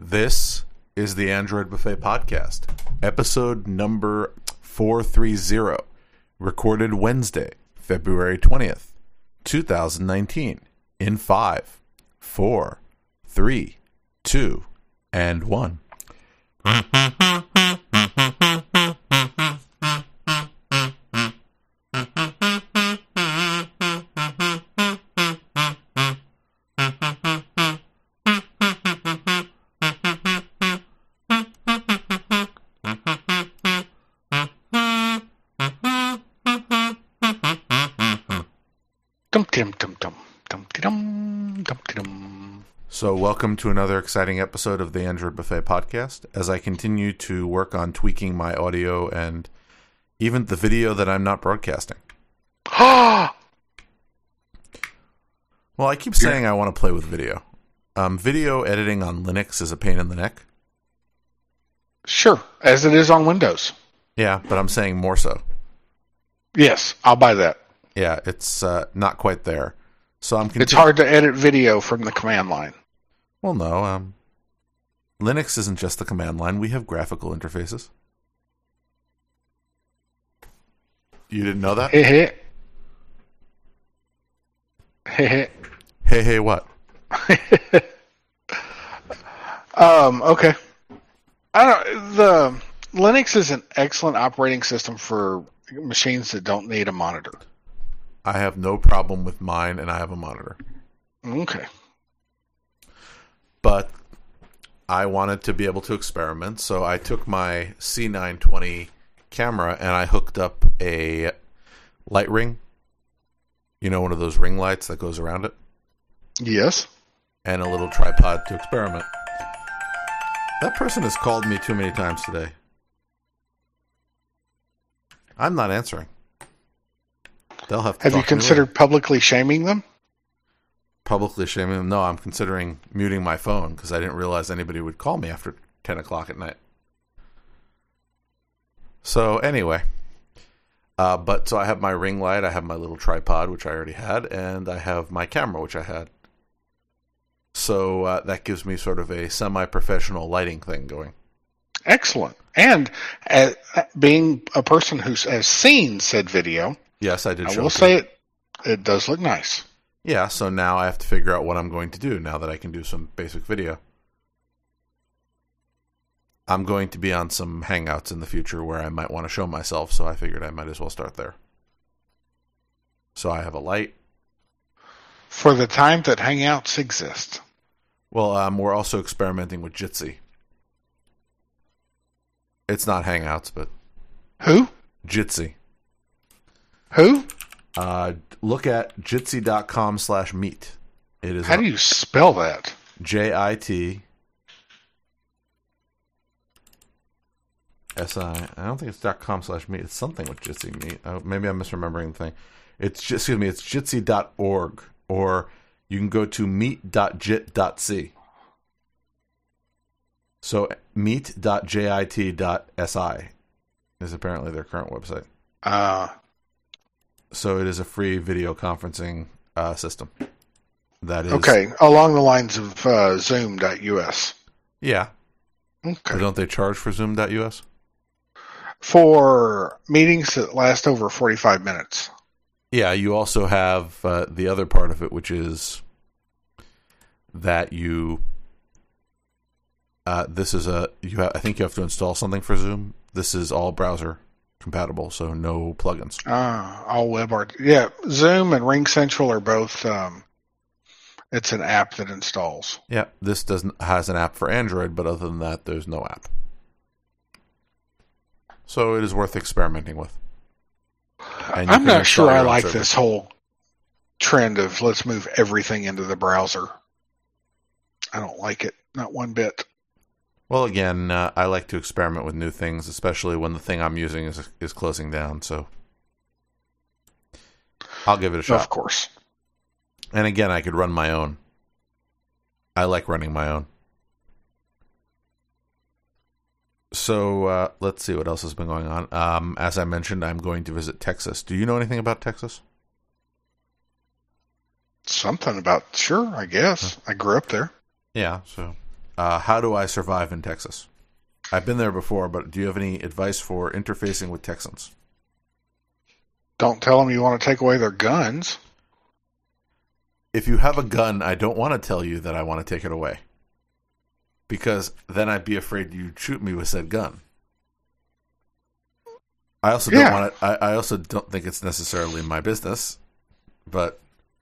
This is the Android Buffet Podcast, episode number 430, recorded Wednesday, February 20th, 2019, in 5, 4, 3, 2, and 1. So welcome to another exciting episode of the Android Buffet Podcast as I continue to work on tweaking my audio and even the video that I'm not broadcasting. Well, I keep saying I want to play with video. Video editing on Linux is a pain in the neck. Sure, as it is on Windows. Yeah, but I'm saying more so. Yes, I'll buy that. Yeah, it's not quite there. So It's hard to edit video from the command line. Well, no. Linux isn't just the command line. We have graphical interfaces. You didn't know that? Hey. Hey, what? Okay. The Linux is an excellent operating system for machines that don't need a monitor. I have no problem with mine, and I have a monitor. Okay. But I wanted to be able to experiment, so I took my C920 camera and I hooked up a light ring. You know, one of those ring lights that goes around it? Yes. And a little tripod to experiment. That person has called me too many times today. I'm not answering. They'll have to Have you considered publicly shaming them? Publicly shaming them? No, I'm considering muting my phone because I didn't realize anybody would call me after 10 o'clock at night. So anyway, so I have my ring light, I have my little tripod, which I already had, and I have my camera, which I had. So that gives me sort of a semi-professional lighting thing going. Excellent. And being a person who has seen said video, yes, I did. I will say it does look nice. Yeah, so now I have to figure out what I'm going to do now that I can do some basic video. I'm going to be on some Hangouts in the future where I might want to show myself, so I figured I might as well start there. So I have a light. For the time that Hangouts exist. Well, we're also experimenting with Jitsi. It's not Hangouts, but... Who? Jitsi. Who? Look at jitsi.com/meet. It is. How do you spell that? JITSI. I don't think it's .com/meet. It's something with Jitsi meet. Maybe I'm misremembering the thing. It's jitsi.org, or you can go to meet.jit.c. So meet.jit.si is apparently their current website. So it is a free video conferencing system. That is okay, along the lines of Zoom.us. Yeah. Okay. But don't they charge for Zoom.us? For meetings that last over 45 minutes. Yeah, you also have the other part of it, which is that you. This is I think you have to install something for Zoom. This is all browser compatible, so no plugins. All web art. Yeah, Zoom and RingCentral are both. It's an app that installs. Yeah, this has an app for Android, but other than that, there's no app. So it is worth experimenting with. I'm not sure I like this whole trend of let's move everything into the browser. I don't like it, not one bit. Well, again, I like to experiment with new things, especially when the thing I'm using is closing down. So I'll give it a shot. Of course. And again, I could run my own. I like running my own. So let's see what else has been going on. As I mentioned, I'm going to visit Texas. Do you know anything about Texas? Something about, sure, I guess. I grew up there. Yeah, so How do I survive in Texas? I've been there before, but do you have any advice for interfacing with Texans? Don't tell them you want to take away their guns. If you have a gun, I don't want to tell you that I want to take it away. Because then I'd be afraid you'd shoot me with said gun. I also don't want it. I also don't think it's necessarily my business, but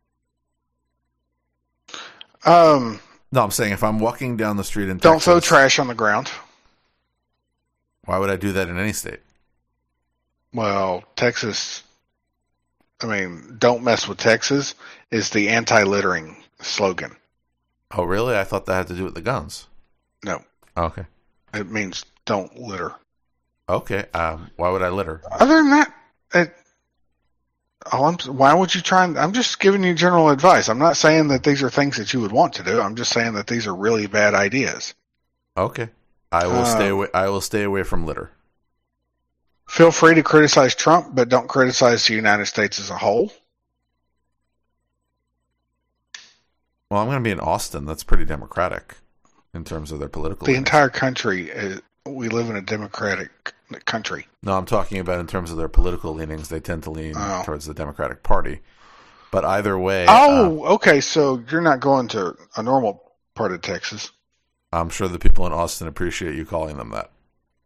no, I'm saying if I'm walking down the street in Texas, don't throw trash on the ground. Why would I do that in any state? Well, Texas. I mean, don't mess with Texas is the anti-littering slogan. Oh, really? I thought that had to do with the guns. No. Okay. It means don't litter. Okay. Why would I litter? Other than that, why would you try? I'm just giving you general advice. I'm not saying that these are things that you would want to do. I'm just saying that these are really bad ideas. Okay. I will stay away. I will stay away from litter. Feel free to criticize Trump, but don't criticize the United States as a whole. Well, I'm going to be in Austin. That's pretty democratic in terms of their political. The entire country, we live in a democratic country. No, I'm talking about in terms of their political leanings. They tend to lean towards the Democratic Party. But either way. Okay. So you're not going to a normal part of Texas. I'm sure the people in Austin appreciate you calling them that.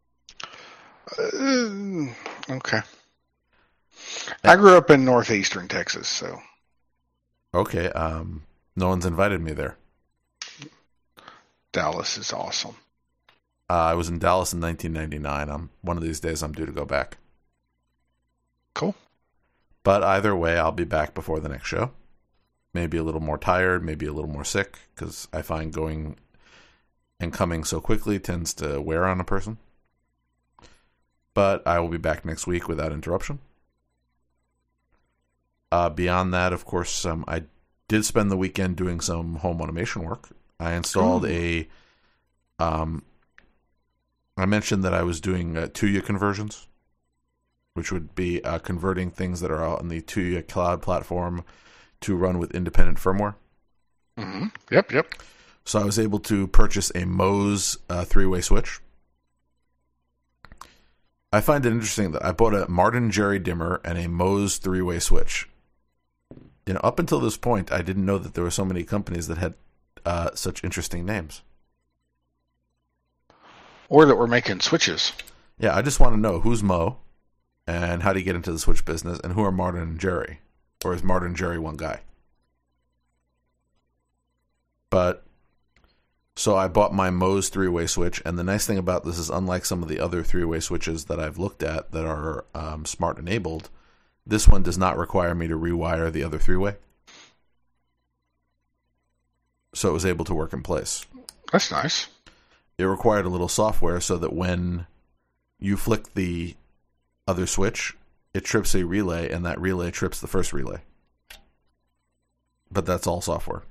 Okay. I grew up in northeastern Texas, so. Okay. No one's invited me there. Dallas is awesome. I was in Dallas in 1999. One of these days I'm due to go back. Cool. But either way, I'll be back before the next show. Maybe a little more tired, maybe a little more sick, because I find going and coming so quickly tends to wear on a person. But I will be back next week without interruption. Beyond that, of course, I did spend the weekend doing some home automation work. I installed I mentioned that I was doing Tuya conversions, which would be converting things that are on the Tuya cloud platform to run with independent firmware. Mm-hmm. Yep. So I was able to purchase a Mose three-way switch. I find it interesting that I bought a Martin Jerry dimmer and a Mose three-way switch. Up until this point, I didn't know that there were so many companies that had such interesting names. Or that were making switches. Yeah, I just want to know who's Mo, and how do you get into the switch business, and who are Martin and Jerry? Or is Martin and Jerry one guy? But, so I bought my Mose three-way switch, and the nice thing about this is unlike some of the other three-way switches that I've looked at that are smart enabled, this one does not require me to rewire the other three-way. So it was able to work in place. That's nice. It required a little software so that when you flick the other switch, it trips a relay, and that relay trips the first relay. But that's all software.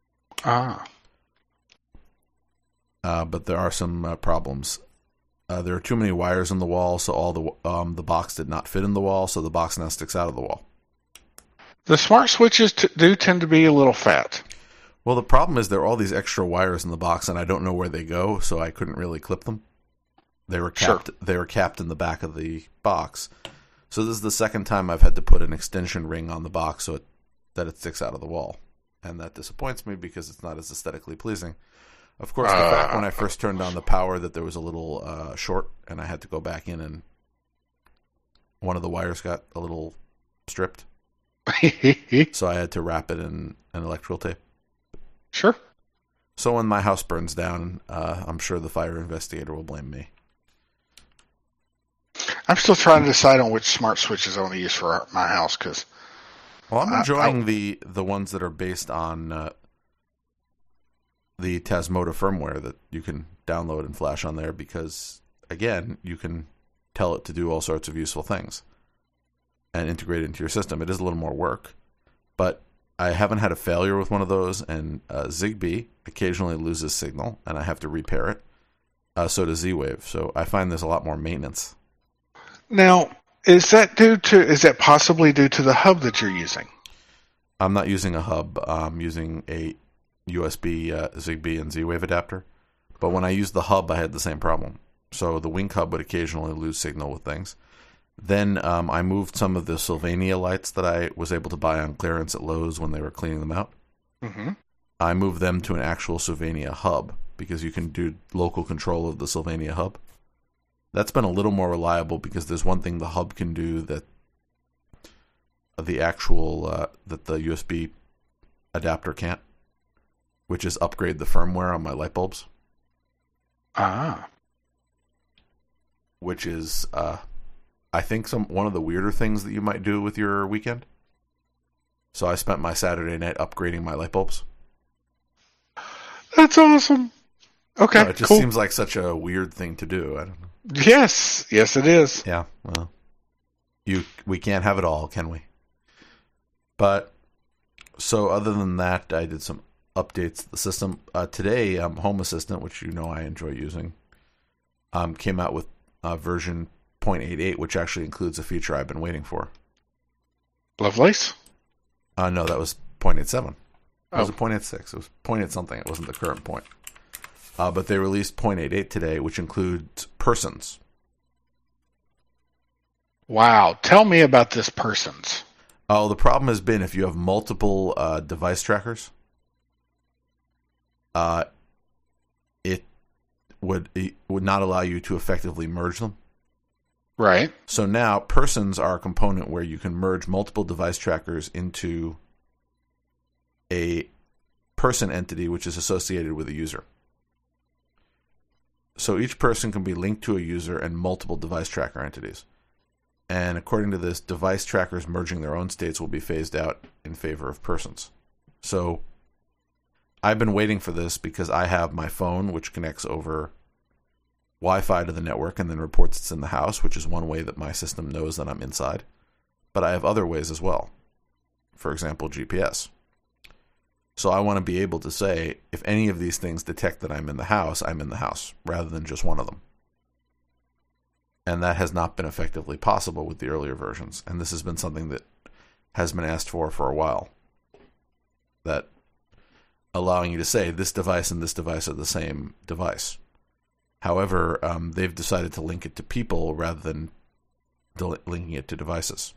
But there are some problems. There are too many wires in the wall, so all the box did not fit in the wall, so the box now sticks out of the wall. The smart switches do tend to be a little fat. Well, the problem is there are all these extra wires in the box, and I don't know where they go, so I couldn't really clip them. They were capped. Sure. They were capped in the back of the box. So this is the second time I've had to put an extension ring on the box so that it sticks out of the wall, and that disappoints me because it's not as aesthetically pleasing. Of course, the fact when I first turned on the power that there was a little short, and I had to go back in, and one of the wires got a little stripped, so I had to wrap it in an electrical tape. Sure. So when my house burns down, I'm sure the fire investigator will blame me. I'm still trying to decide on which smart switches I want to use for my house. Well, I'm enjoying the ones that are based on the Tasmota firmware that you can download and flash on there because, again, you can tell it to do all sorts of useful things and integrate it into your system. It is a little more work, but I haven't had a failure with one of those, and Zigbee occasionally loses signal, and I have to repair it. So does Z-Wave. So I find there's a lot more maintenance. Now, is that possibly due to the hub that you're using? I'm not using a hub. I'm using a USB Zigbee and Z-Wave adapter. But when I used the hub, I had the same problem. So the Wink hub would occasionally lose signal with things. Then I moved some of the Sylvania lights that I was able to buy on clearance at Lowe's when they were cleaning them out. Mm-hmm. I moved them to an actual Sylvania hub because you can do local control of the Sylvania hub. That's been a little more reliable because there's one thing the hub can do that the actual that the USB adapter can't, which is upgrade the firmware on my light bulbs. Ah. Which is, I think, one of the weirder things that you might do with your weekend. So I spent my Saturday night upgrading my light bulbs. That's awesome. Okay, no, it just seems like such a weird thing to do. I don't know. Yes, it is. Yeah, well, we can't have it all, can we? But so other than that, I did some updates to the system. Today, Home Assistant, which you know I enjoy using, came out with version 0.88, which actually includes a feature I've been waiting for. Lovelace? No, that was 0.87. It was a 0.86. It was 0.8 something. It wasn't the current point. But they released 0.88 today, which includes persons. Wow. Tell me about this persons. Oh, the problem has been if you have multiple device trackers, it would not allow you to effectively merge them. Right. So now persons are a component where you can merge multiple device trackers into a person entity which is associated with a user. So each person can be linked to a user and multiple device tracker entities. And according to this, device trackers merging their own states will be phased out in favor of persons. So I've been waiting for this because I have my phone, which connects over Wi-Fi to the network and then reports it's in the house, which is one way that my system knows that I'm inside. But I have other ways as well. For example, GPS. So I want to be able to say, if any of these things detect that I'm in the house, I'm in the house, rather than just one of them. And that has not been effectively possible with the earlier versions. And this has been something that has been asked for a while. That allowing you to say, this device and this device are the same device. However, they've decided to link it to people rather than linking it to devices.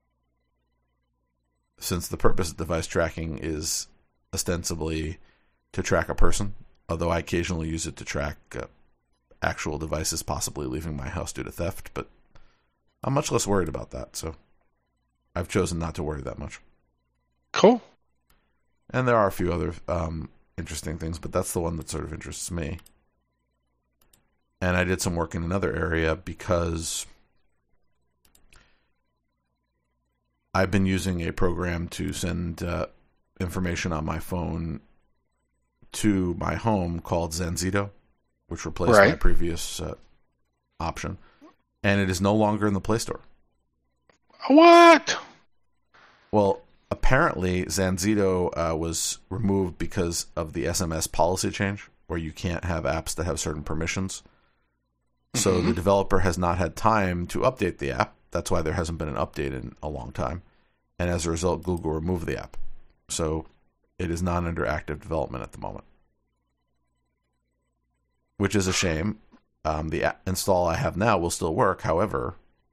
Since the purpose of device tracking is ostensibly to track a person, although I occasionally use it to track actual devices possibly leaving my house due to theft, but I'm much less worried about that, so I've chosen not to worry that much. Cool. And there are a few other interesting things, but that's the one that sort of interests me. And I did some work in another area because I've been using a program to send information on my phone to my home called Zanzito, which replaced my previous option. And it is no longer in the Play Store. What? Well, apparently Zanzito was removed because of the SMS policy change, where you can't have apps that have certain permissions. So the developer has not had time to update the app. That's why there hasn't been an update in a long time. And as a result, Google removed the app. So it is not under active development at the moment. Which is a shame. The install I have now will still work. However,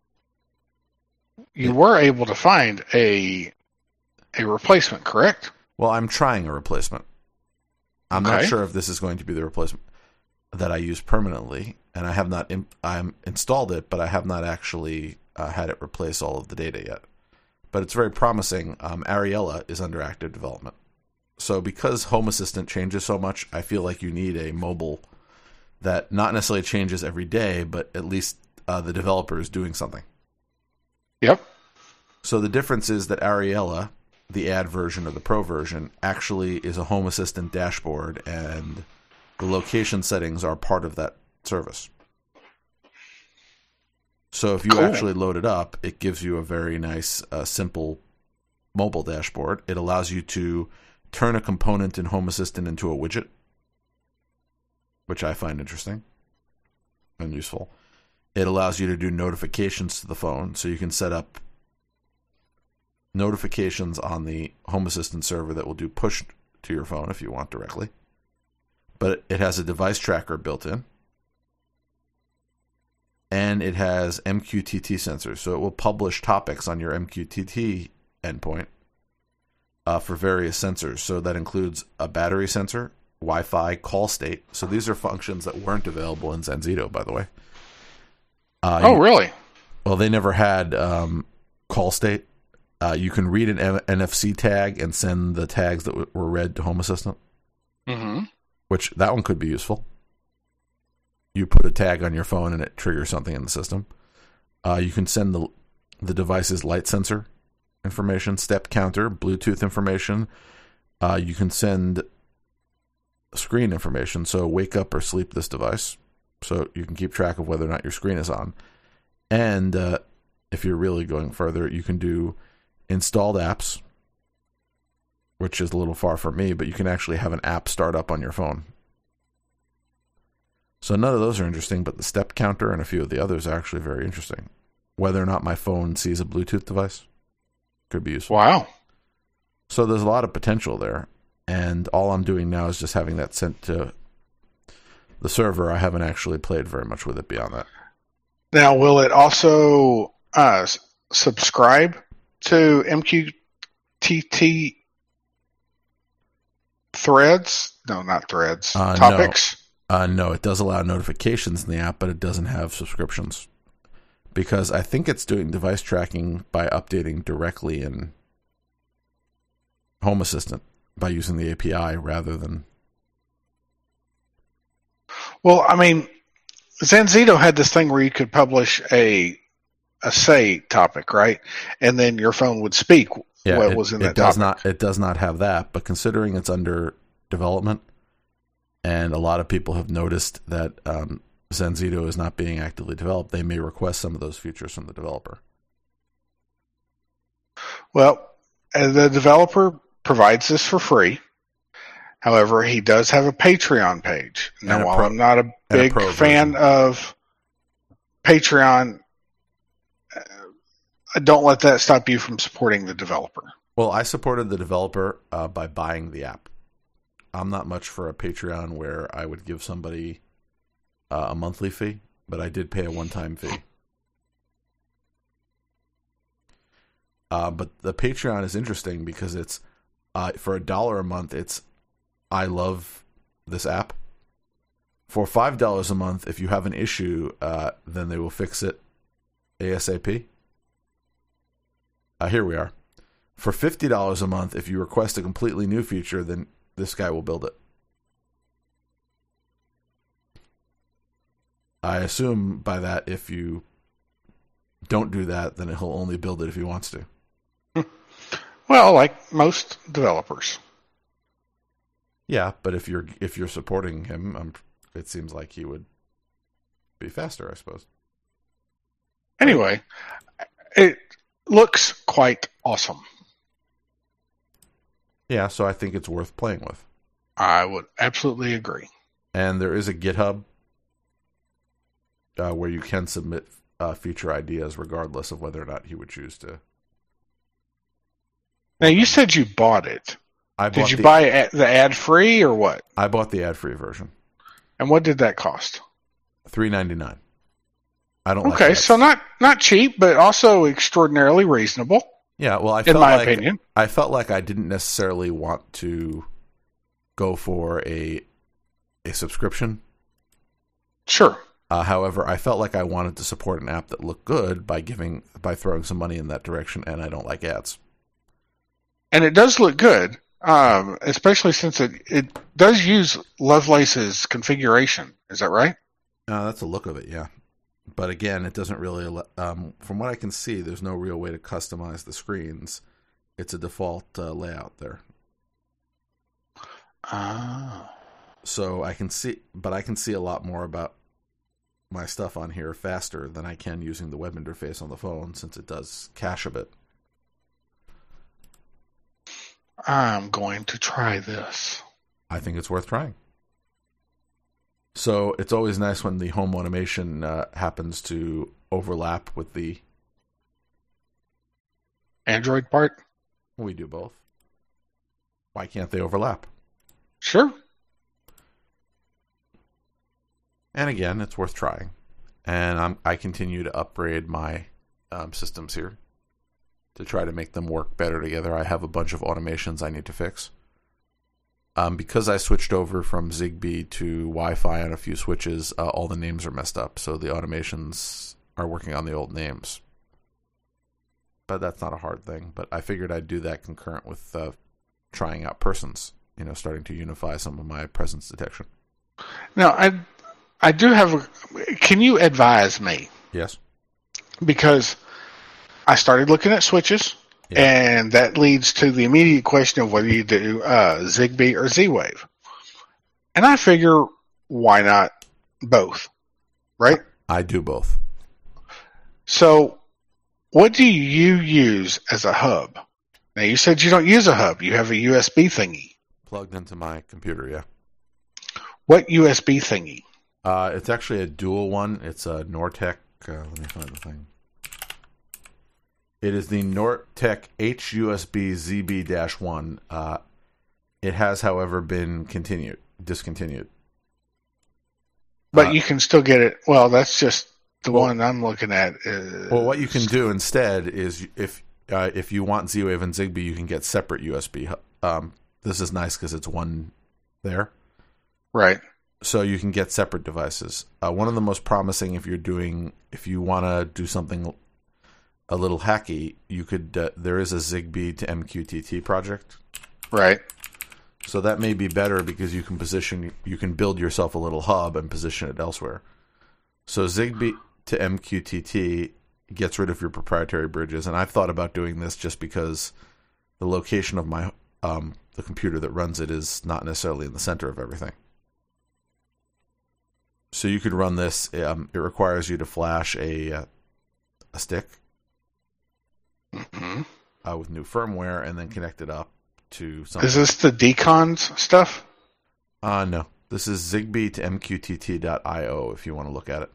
you were able to find a replacement, correct? Well, I'm trying a replacement. I'm not sure if this is going to be the replacement that I use permanently, and I have not installed it, but I have not actually had it replace all of the data yet. But it's very promising. Ariella is under active development. So because Home Assistant changes so much, I feel like you need a mobile that not necessarily changes every day, but at least the developer is doing something. Yep. So the difference is that Ariella, the ad version or the pro version, actually is a Home Assistant dashboard, and the location settings are part of that service. So if you actually load it up, it gives you a very nice, simple mobile dashboard. It allows you to turn a component in Home Assistant into a widget, which I find interesting and useful. It allows you to do notifications to the phone, so you can set up notifications on the Home Assistant server that will do push to your phone if you want directly. but it has a device tracker built in. And it has MQTT sensors, so it will publish topics on your MQTT endpoint for various sensors. So that includes a battery sensor, Wi-Fi, call state. So these are functions that weren't available in Zenzido, by the way. Really? Well, they never had call state. You can read an NFC tag and send the tags that were read to Home Assistant, which that one could be useful. You put a tag on your phone and it triggers something in the system. You can send the device's light sensor information, step counter, Bluetooth information. You can send screen information, so wake up or sleep this device, so you can keep track of whether or not your screen is on. And if you're really going further, you can do installed apps, which is a little far from me, but you can actually have an app start up on your phone. So none of those are interesting, but the step counter and a few of the others are actually very interesting. Whether or not my phone sees a Bluetooth device could be useful. Wow. So there's a lot of potential there. And all I'm doing now is just having that sent to the server. I haven't actually played very much with it beyond that. Now, will it also subscribe to MQTT threads? No, not threads. Topics? No, it does allow notifications in the app, but it doesn't have subscriptions. Because I think it's doing device tracking by updating directly in Home Assistant by using the API rather than... Well, I mean, Zenzido had this thing where you could publish a say topic, right? And then your phone would speak what was in that topic. It does not have that, but considering it's under development, and a lot of people have noticed that Zenzido is not being actively developed, they may request some of those features from the developer. Well, the developer provides this for free. However, he does have a Patreon page. Now, while I'm not a big fan of Patreon, don't let that stop you from supporting the developer. Well, I supported the developer by buying the app. I'm not much for a Patreon where I would give somebody a monthly fee, but I did pay a one-time fee. But the Patreon is interesting because it's for $1 a month. It's I love this app. For $5 a month, if you have an issue, then they will fix it ASAP. Here we are. For $50 a month, if you request a completely new feature, then this guy will build it. I assume by that, if you don't do that, then he'll only build it if he wants to. Well, like most developers. Yeah, but if you're supporting him, it seems like he would be faster, I suppose. Anyway, it looks quite awesome. Yeah, so I think it's worth playing with. I would absolutely agree. And there is a GitHub where you can submit feature ideas regardless of whether or not he would choose to. Now, you said you bought it. Did you buy the ad-free or what? I bought the ad-free version. And what did that cost? $3.99. I don't. Okay, so not cheap, but also extraordinarily reasonable. Yeah, well, in my opinion, I felt like I didn't necessarily want to go for a subscription. Sure. However, I felt like I wanted to support an app that looked good by throwing some money in that direction, and I don't like ads. And it does look good, especially since it does use Lovelace's configuration. Is that right? That's the look of it, yeah. But again, it doesn't really, from what I can see, there's no real way to customize the screens. It's a default layout there. So I can see a lot more about my stuff on here faster than I can using the web interface on the phone, since it does cache a bit. I'm going to try this. I think it's worth trying. So it's always nice when the home automation happens to overlap with the Android part. We do both. Why can't they overlap? Sure. And again, it's worth trying. And I continue to upgrade my systems here to try to make them work better together. I have a bunch of automations I need to fix. Because I switched over from Zigbee to Wi-Fi on a few switches, all the names are messed up. So the automations are working on the old names. But that's not a hard thing. But I figured I'd do that concurrent with trying out persons, starting to unify some of my presence detection. Now, I do have can you advise me? Yes. Because I started looking at switches. Yeah. And that leads to the immediate question of whether you do Zigbee or Z-Wave. And I figure, why not both? Right? I do both. So, what do you use as a hub? Now, you said you don't use a hub. You have a USB thingy. Plugged into my computer, yeah. What USB thingy? It's actually a dual one. It's a Nortek. Let me find the thing. It is the Nortek HUSB ZB-1. It has, however, been discontinued. But you can still get it. Well, that's just the one I'm looking at. Well, what you can do instead is if you want Z-Wave and Zigbee, you can get separate USB. This is nice because it's one there. Right. So you can get separate devices. One of the most promising if you want to do something a little hacky, you could. There is a Zigbee to MQTT project, right? So that may be better because you can build yourself a little hub and position it elsewhere. So Zigbee to MQTT gets rid of your proprietary bridges, and I've thought about doing this just because the location of my the computer that runs it is not necessarily in the center of everything. So you could run this. It requires you to flash a stick. Mm-hmm. With new firmware and then connect it up to something. Is this the Decons stuff? No. This is Zigbee to MQTT.io if you want to look at it.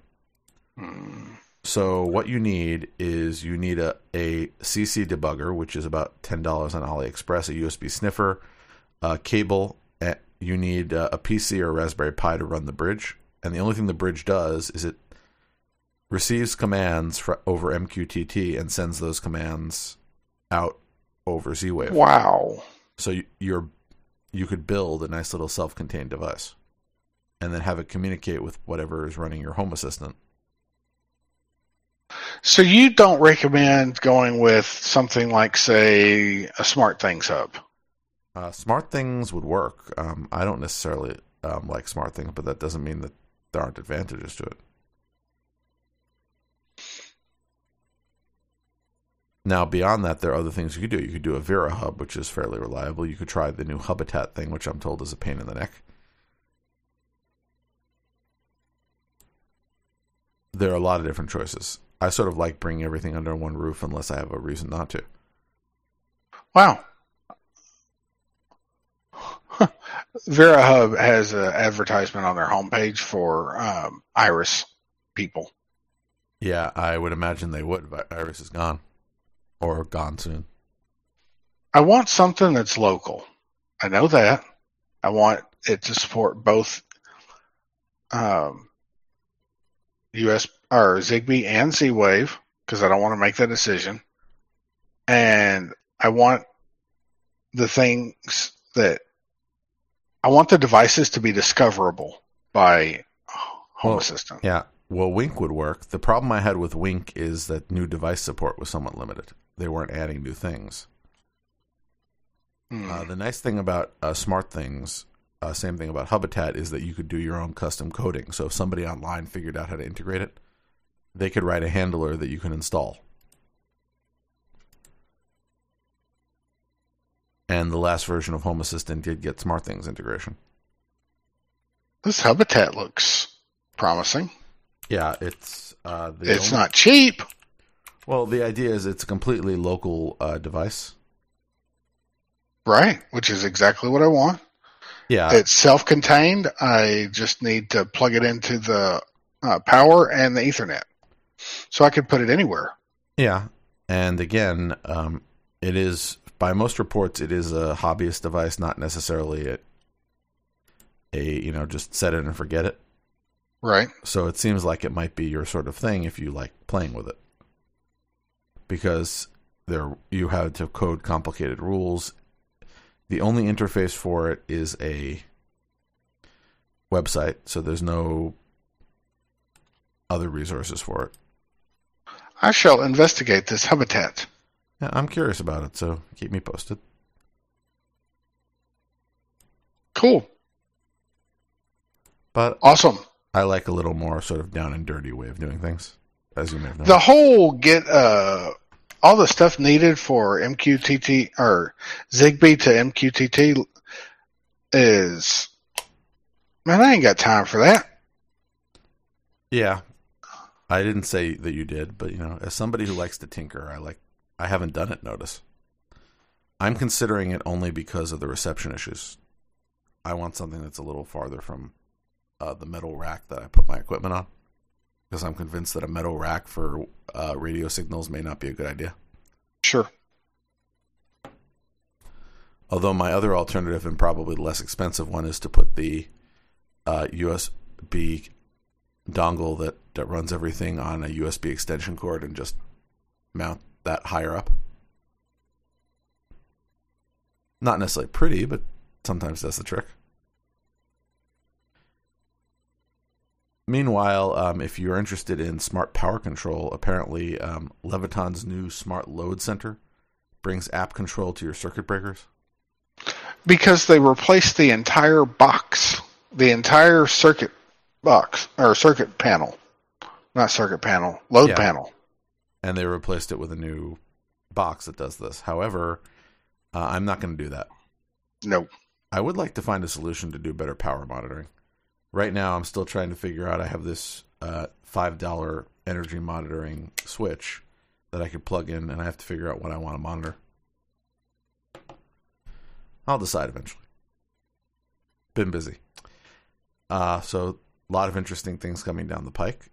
So what you need is a CC debugger, which is about $10 on AliExpress, a USB sniffer, a cable. You need a PC or a Raspberry Pi to run the bridge. And the only thing the bridge does is it receives commands over MQTT and sends those commands out over Z-Wave. Wow. So you could build a nice little self-contained device and then have it communicate with whatever is running your Home Assistant. So you don't recommend going with something like, say, a SmartThings hub? SmartThings would work. I don't necessarily like SmartThings, but that doesn't mean that there aren't advantages to it. Now, beyond that, there are other things you could do. You could do a Vera hub, which is fairly reliable. You could try the new Hubitat thing, which I'm told is a pain in the neck. There are a lot of different choices. I sort of like bringing everything under one roof unless I have a reason not to. Wow. Vera Hub has an advertisement on their homepage for Iris people. Yeah, I would imagine they would, but Iris is gone. Or gone soon. I want something that's local. I know that. I want it to support both US or Zigbee and Z-Wave because I don't want to make that decision. And I want the things that I want the devices to be discoverable by Home Assistant. Yeah. Well, Wink would work. The problem I had with Wink is that new device support was somewhat limited. They weren't adding new things. The nice thing about SmartThings, same thing about Hubitat, is that you could do your own custom coding. So if somebody online figured out how to integrate it, they could write a handler that you can install. And the last version of Home Assistant did get SmartThings integration. This Hubitat looks promising. Yeah, it's not cheap. Well, the idea is it's a completely local device. Right, which is exactly what I want. Yeah. It's self-contained. I just need to plug it into the power and the Ethernet. So I could put it anywhere. Yeah. And again, it is, by most reports, it is a hobbyist device, not necessarily a just set it and forget it. Right. So it seems like it might be your sort of thing if you like playing with it. Because you have to code complicated rules. The only interface for it is a website, so there's no other resources for it. I shall investigate this habitat. Yeah, I'm curious about it, so keep me posted. Cool. But awesome. I like a little more sort of down and dirty way of doing things, as you may have known. The whole all the stuff needed for MQTT or Zigbee to MQTT is, man, I ain't got time for that. Yeah. I didn't say that you did, but as somebody who likes to tinker, I haven't done it, notice. I'm considering it only because of the reception issues. I want something that's a little farther from the metal rack that I put my equipment on, because I'm convinced that a metal rack for radio signals may not be a good idea. Sure. Although my other alternative, and probably the less expensive one, is to put the USB dongle that runs everything on a USB extension cord and just mount that higher up. Not necessarily pretty, but sometimes that's the trick. Meanwhile, if you're interested in smart power control, apparently Leviton's new Smart Load Center brings app control to your circuit breakers. Because they replaced the entire box, the entire circuit box, or circuit panel. Not circuit panel, load panel. And they replaced it with a new box that does this. However, I'm not going to do that. No. I would like to find a solution to do better power monitoring. Right now, I'm still trying to figure out. I have this $5 energy monitoring switch that I could plug in, and I have to figure out what I want to monitor. I'll decide eventually. Been busy. So a lot of interesting things coming down the pike.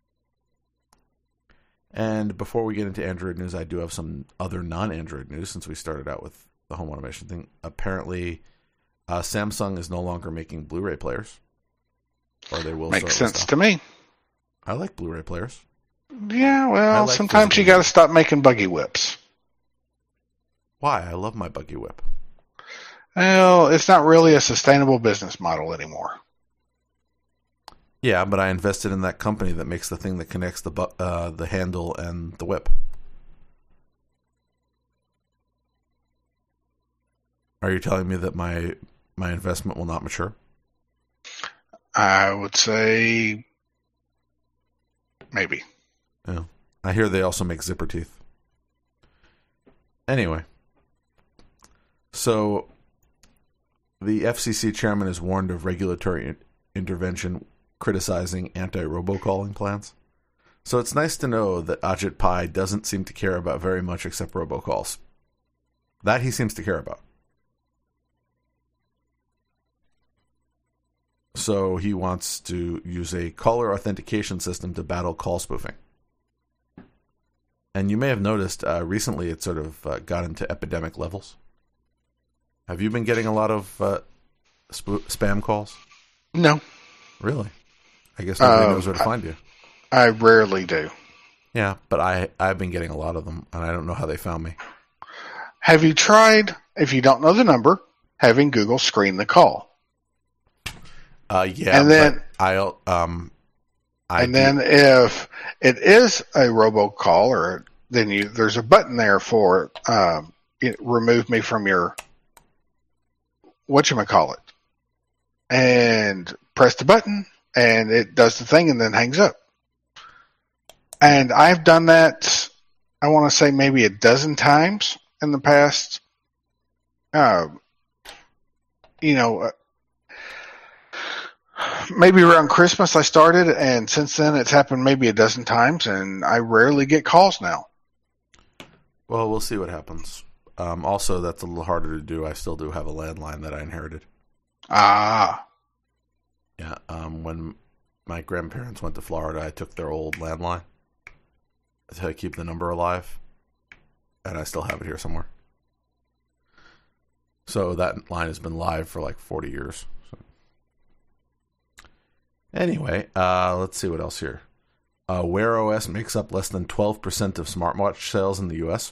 And before we get into Android news, I do have some other non-Android news since we started out with the home automation thing. Apparently, Samsung is no longer making Blu-ray players. Or they will. Makes sense to me. I like Blu-ray players. Yeah, well, sometimes you got to stop making buggy whips. Why? I love my buggy whip. Well, it's not really a sustainable business model anymore. Yeah, but I invested in that company that makes the thing that connects the handle and the whip. Are you telling me that my investment will not mature? I would say maybe. Yeah. I hear they also make zipper teeth. Anyway. So, the FCC chairman has warned of regulatory intervention criticizing anti-robocalling plans. So it's nice to know that Ajit Pai doesn't seem to care about very much except robocalls. That he seems to care about. So he wants to use a caller authentication system to battle call spoofing. And you may have noticed recently it sort of got into epidemic levels. Have you been getting a lot of spam calls? No. Really? I guess nobody knows where to find you. I rarely do. Yeah, but I've been getting a lot of them, and I don't know how they found me. Have you tried, if you don't know the number, having Google screen the call? Yeah, and then then if it is a robocall, then there's a button there for remove me from your whatchamacallit, and press the button, and it does the thing, and then hangs up. And I've done that, I want to say maybe a dozen times in the past. Maybe around Christmas I started, and since then it's happened maybe a dozen times, and I rarely get calls now. Well, we'll see what happens. Also, that's a little harder to do. I still do have a landline that I inherited. Ah. Yeah, when my grandparents went to Florida, I took their old landline to keep the number alive, and I still have it here somewhere. So that line has been live for like 40 years. So. Anyway, let's see what else here. Wear OS makes up less than 12% of smartwatch sales in the U.S.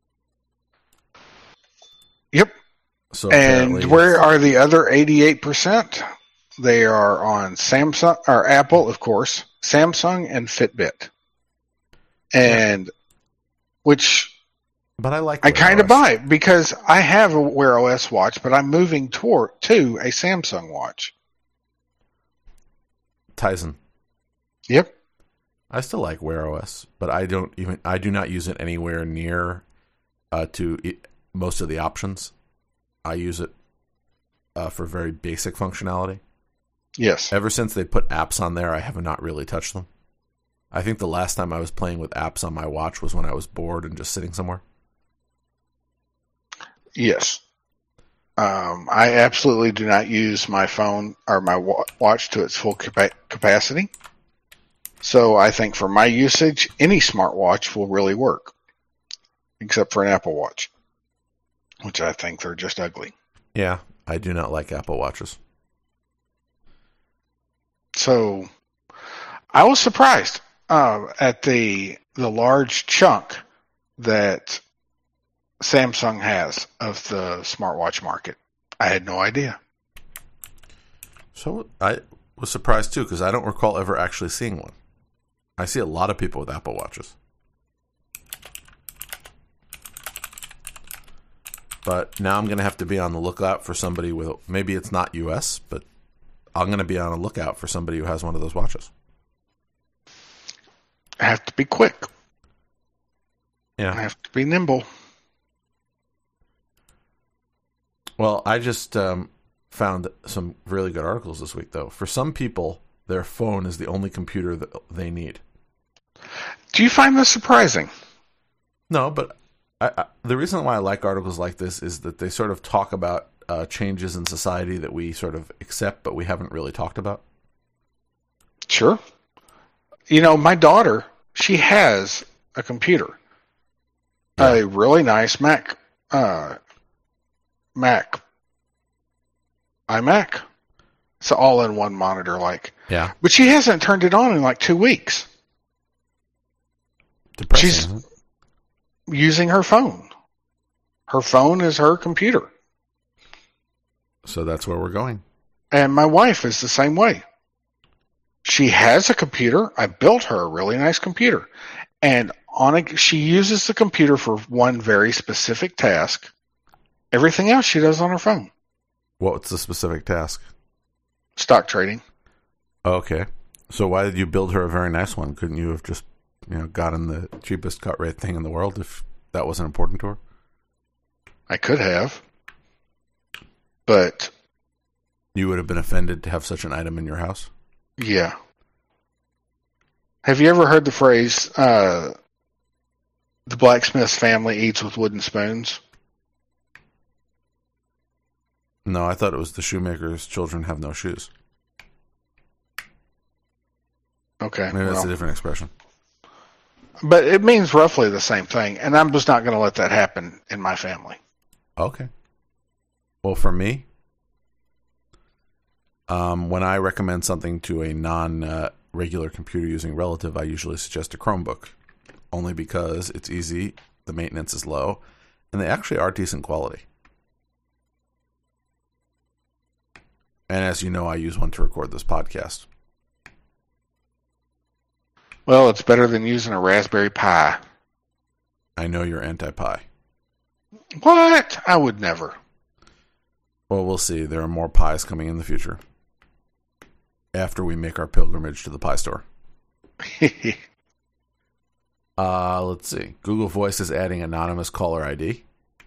Yep. So and where are the other 88%? They are on Samsung or Apple, of course, Samsung and Fitbit, and which. But I like. I kind of buy it because I have a Wear OS watch, but I'm moving to a Samsung watch. Tizen. Yep. I still like Wear OS, but I do not use it anywhere near most of the options. I use it for very basic functionality. Yes. Ever since they put apps on there, I have not really touched them. I think the last time I was playing with apps on my watch was when I was bored and just sitting somewhere. Yes. I absolutely do not use my phone or my watch to its full capacity. So I think for my usage, any smartwatch will really work, except for an Apple Watch, which I think they're just ugly. Yeah, I do not like Apple Watches. So I was surprised at the large chunk that Samsung has of the smartwatch market. I had no idea. So I was surprised too, because I don't recall ever actually seeing one. I see a lot of people with Apple Watches. But now I'm going to have to be on the lookout for somebody with, maybe it's not US, but I'm going to be on a lookout for somebody who has one of those watches. I have to be quick. Yeah. I have to be nimble. Well, I just found some really good articles this week, though. For some people, their phone is the only computer that they need. Do you find this surprising? No, but the reason why I like articles like this is that they sort of talk about changes in society that we sort of accept, but we haven't really talked about. Sure. You know, my daughter, she has a computer. Yeah. A really nice iMac. It's an all-in-one monitor, like. Yeah. But she hasn't turned it on in like 2 weeks. Depressing, She's using her phone. Her phone is her computer. So that's where we're going. And my wife is the same way. She has a computer. I built her a really nice computer. And she uses the computer for one very specific task. Everything else she does on her phone. What's the specific task? Stock trading. Okay. So why did you build her a very nice one? Couldn't you have just, gotten the cheapest cut rate thing in the world if that wasn't important to her? I could have. But you would have been offended to have such an item in your house? Yeah. Have you ever heard the phrase, the blacksmith's family eats with wooden spoons? No, I thought it was the shoemaker's children have no shoes. Okay. Maybe that's a different expression. But it means roughly the same thing, and I'm just not going to let that happen in my family. Okay. Well, for me, when I recommend something to a non-regular computer-using relative, I usually suggest a Chromebook, only because it's easy, the maintenance is low, and they actually are decent quality. And as you know, I use one to record this podcast. Well, it's better than using a Raspberry Pi. I know you're anti-Pi. What? I would never. Well, we'll see. There are more pies coming in the future. After we make our pilgrimage to the Pi store. Let's see. Google Voice is adding anonymous caller ID.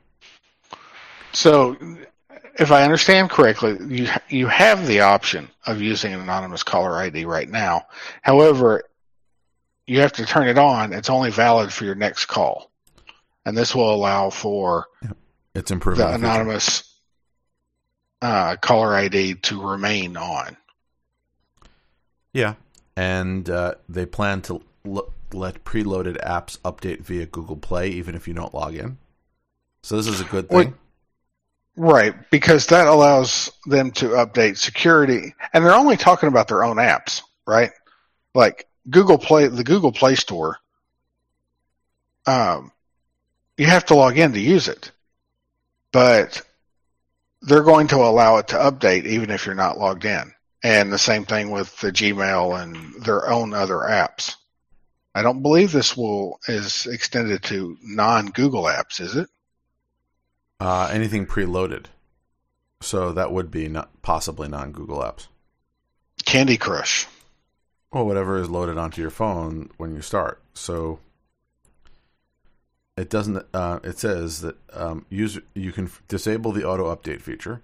So, if I understand correctly, you have the option of using an anonymous caller ID right now. However, you have to turn it on. It's only valid for your next call. And this will allow for it's improving the anonymous caller ID to remain on. Yeah. And they plan to let preloaded apps update via Google Play even if you don't log in. So this is a good thing. Right, because that allows them to update security, and they're only talking about their own apps, right? Like Google Play, the Google Play Store, you have to log in to use it, but they're going to allow it to update even if you're not logged in. And the same thing with the Gmail and their own other apps. I don't believe this is extended to non-Google apps, is it? Anything preloaded. So that would be possibly non-Google apps. Candy Crush. Well, whatever is loaded onto your phone when you start. So it doesn't. It says that you can disable the auto update feature.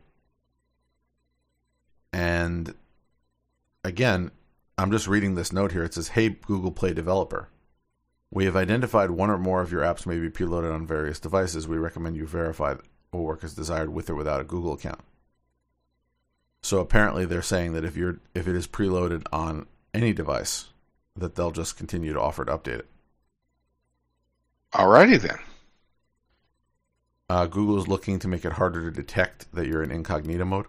And again, I'm just reading this note here. It says, "Hey, Google Play developer. We have identified one or more of your apps may be preloaded on various devices. We recommend you verify that will work as desired with or without a Google account." So apparently they're saying that if it is preloaded on any device, that they'll just continue to offer to update it. Alrighty then. Google is looking to make it harder to detect that you're in incognito mode.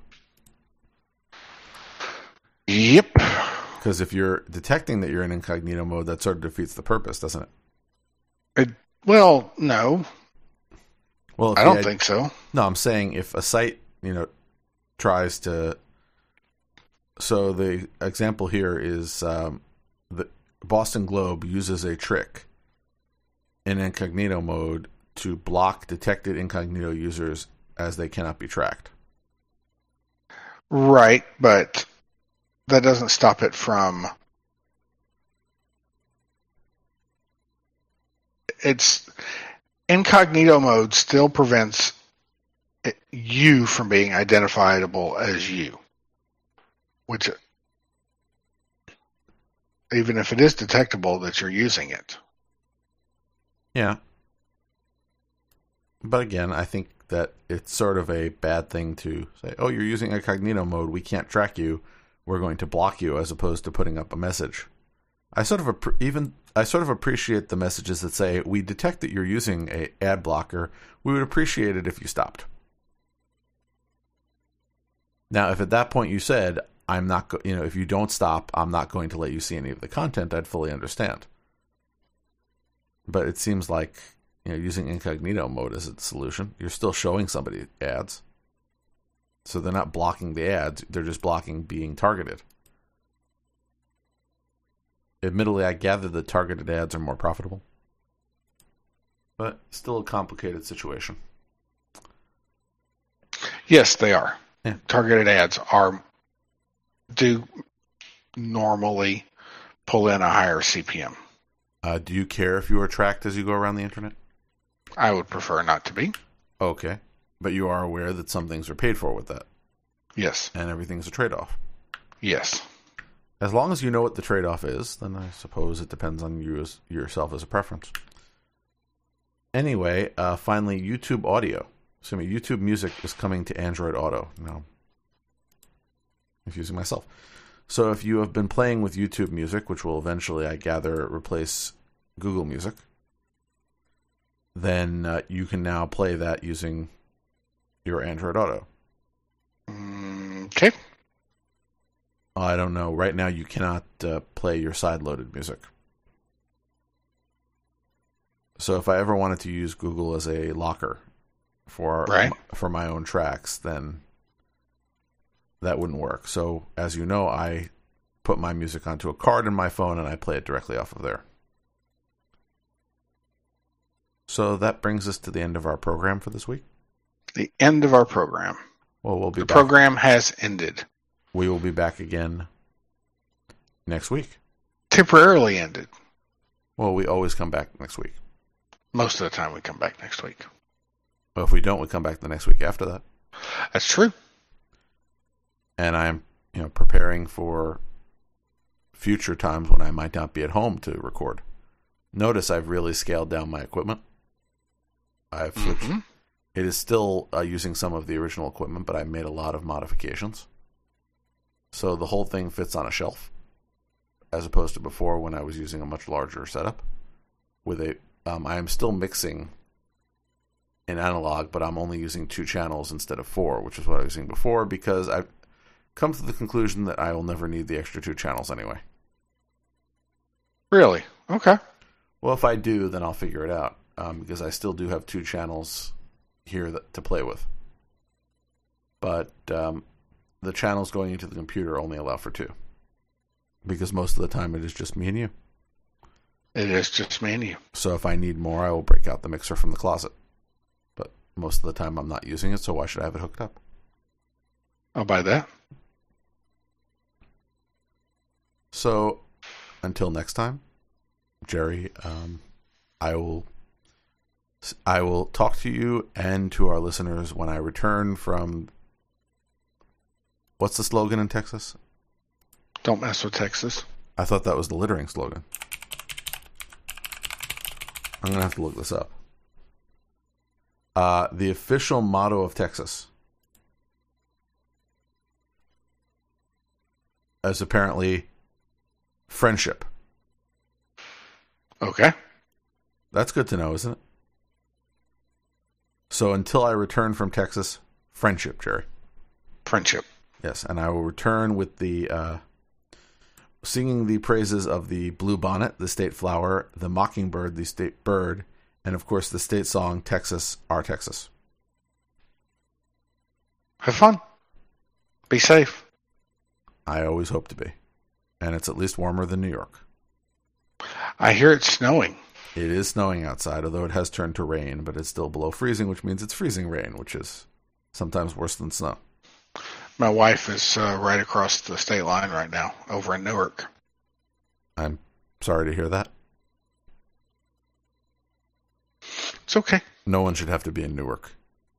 Yep. Because if you're detecting that you're in incognito mode, that sort of defeats the purpose, doesn't it? Well, no. Well, I don't think so. No, I'm saying if a site, tries to. So the example here is the Boston Globe uses a trick in incognito mode to block detected incognito users as they cannot be tracked. Right, but that doesn't stop it from. It's incognito mode still prevents you from being identifiable as you, which even if it is detectable that you're using it. Yeah. But again, I think that it's sort of a bad thing to say, oh, you're using incognito mode, we can't track you, we're going to block you, as opposed to putting up a message. I sort of appreciate the messages that say, we detect that you're using a ad blocker, we would appreciate it if you stopped. Now, if at that point you said, I'm not, if you don't stop, I'm not going to let you see any of the content, I'd fully understand. But it seems like, using incognito mode is a solution. You're still showing somebody ads. So they're not blocking the ads, they're just blocking being targeted. Admittedly, I gather that targeted ads are more profitable. But still a complicated situation. Yes, they are. Yeah. Targeted ads do normally pull in a higher CPM. Do you care if you are tracked as you go around the internet? I would prefer not to be. Okay. But you are aware that some things are paid for with that? Yes. And everything's a trade-off? Yes. As long as you know what the trade-off is, then I suppose it depends on you yourself as a preference. Anyway, finally, YouTube Audio. YouTube Music is coming to Android Auto. Now, confusing myself. So if you have been playing with YouTube Music, which will eventually, I gather, replace Google Music, then you can now play that using your Android Auto. Okay. I don't know. Right now, you cannot play your side-loaded music. So if I ever wanted to use Google as a locker for my own tracks, then that wouldn't work. So as you know, I put my music onto a card in my phone and I play it directly off of there. So that brings us to the end of our program for this week. The end of our program. Well, we'll be back. The program has ended. We will be back again next week. Temporarily ended. Well, we always come back next week. Most of the time we come back next week. Well, if we don't, we come back the next week after that. That's true. And I'm, preparing for future times when I might not be at home to record. Notice I've really scaled down my equipment. I've switched. Mm-hmm. It is still using some of the original equipment, but I made a lot of modifications. So the whole thing fits on a shelf, as opposed to before when I was using a much larger setup. I am still mixing in analog, but I'm only using 2 channels instead of 4, which is what I was using before, because I've come to the conclusion that I will never need the extra 2 channels anyway. Really? Okay. Well, if I do, then I'll figure it out, because I still do have 2 channels here to play with. But the channels going into the computer only allow for 2, because most of the time it is just me and you. It is just me and you. So if I need more, I will break out the mixer from the closet. But most of the time I'm not using it, so why should I have it hooked up? I'll buy that. So until next time, Jerry, I will talk to you and to our listeners when I return from... What's the slogan in Texas? Don't mess with Texas. I thought that was the littering slogan. I'm going to have to look this up. The official motto of Texas is apparently friendship. Okay. That's good to know, isn't it? So until I return from Texas, friendship, Jerry. Friendship. Yes, and I will return with the singing the praises of the bluebonnet, the state flower, the mockingbird, the state bird, and of course the state song, Texas, Our Texas. Have fun. Be safe. I always hope to be. And it's at least warmer than New York. I hear it's snowing. It is snowing outside, although it has turned to rain, but it's still below freezing, which means it's freezing rain, which is sometimes worse than snow. My wife is right across the state line right now, over in Newark. I'm sorry to hear that. It's okay. No one should have to be in Newark.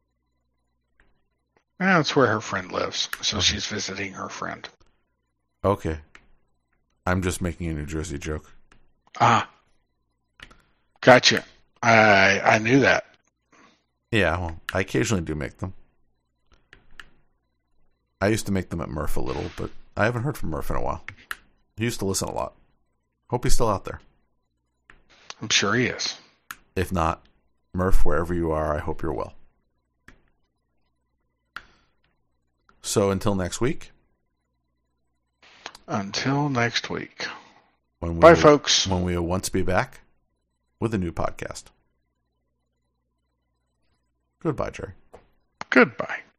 That's where her friend lives, so she's visiting her friend. Okay. I'm just making a New Jersey joke. Ah. Gotcha. I knew that. Yeah, well, I occasionally do make them. I used to make them at Murph a little, but I haven't heard from Murph in a while. He used to listen a lot. Hope he's still out there. I'm sure he is. If not, Murph, wherever you are, I hope you're well. So until next week. Until next week. Bye, folks. When we will once be back with a new podcast. Goodbye, Jerry. Goodbye.